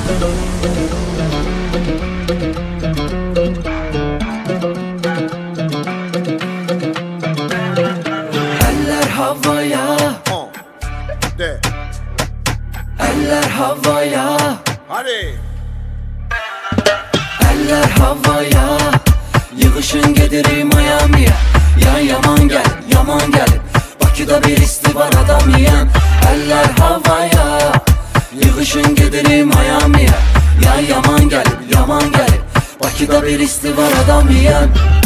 Eller havaya, eller havaya, Hadi. eller havaya. Yığışın gedirik Miami'ye. Ya yaman gel, yaman gel. Bakıda bir isti var adam yiyen. Eller havaya. Yığışın gedirik Miami'ye. Ya yaman gel, yaman gel. Bakıda bir isti var adam yiyen.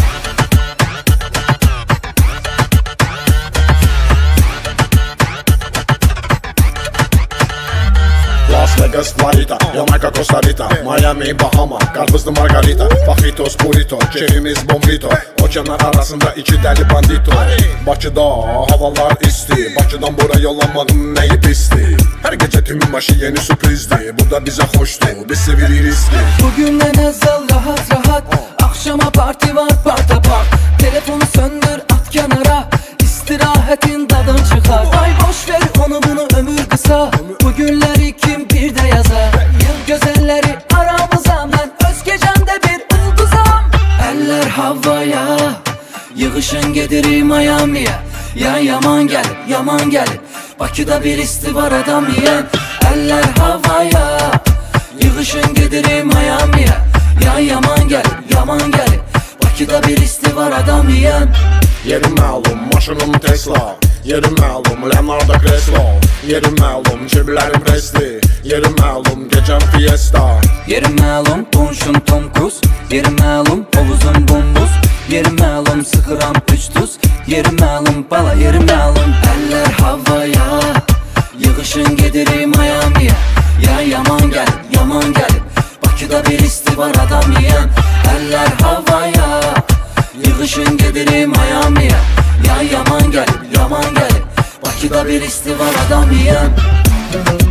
Las Vegas, Florida, Jamaica, Costa Rica, Miami, Bahama, karpuzlu margarita, fajitos, burrito, keyfimiz bombito, okeanlar arasında iki deli bandito. Bakıda havalar isti, Bakıdan buraya yollamanın neyi pisti. Her gece tüm başı yeni sürprizdi, burada bize hoştu, biz severiz ki. Bugün ne nazal rahat rahat, akşama parti var parta part. Telefonu söndür at kenara, istirahatin tadın çıkar. Ay boş ver onu bunu ömür kısa, bugünleri kim bir de yazar. Yıl güzelleri aramıza, ben öz gecemde bir ıldızam. Eller havaya, yığışın gedirik Miami'ye. Ya yaman gel, yaman gel. Bakıda bir isti var adam yiyen. Eller havaya, yığışın gedirik Miami'ye. Ya yaman gel, yaman gel. Bakıda bir isti var adam yiyen. Yerim məlum, maşınım Tesla. Yerim məlum, Leonardo Creslo. Yerim məlum, ceblərim Presti. Yerim məlum, gecəm Fiesta. Yerim məlum, qonşum Tom Cruise. Yerim məlum, hovuzum bombuz. Yerim məlum, sıxıram 3 tuz. Yerim məlum, bala yerim məlum. Eller havaya, yığışın gedirik Miami'ye. Ya yaman gel, yaman gel. Bakıda bir isti var adam yiyen. Eller havaya, yığışın gedirik Miami'ye. Ya yaman gel, yaman gel. Bakıda bir isti var adam yiyen.